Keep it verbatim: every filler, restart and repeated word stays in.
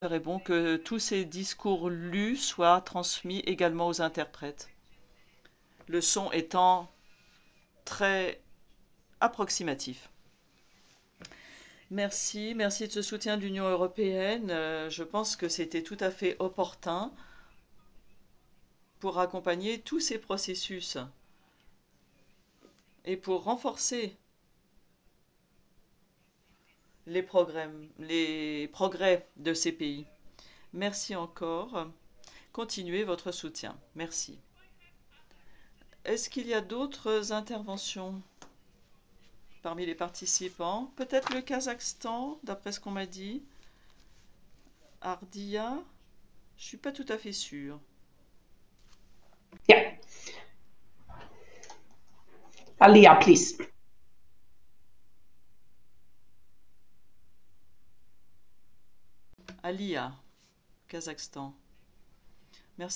serait bon que tous ces discours lus soient transmis également aux interprètes, le son étant très approximatif. Merci, merci de ce soutien de l'Union européenne. Euh, je pense que c'était tout à fait opportun pour accompagner tous ces processus et pour renforcer les progrès, les progrès de ces pays. Merci encore. Continuez votre soutien. Merci. Est-ce qu'il y a d'autres interventions parmi les participants? Peut-être le Kazakhstan, d'après ce qu'on m'a dit. Ardia, je suis pas tout à fait sûre. Yeah, Alia, please. Alia, Kazakhstan.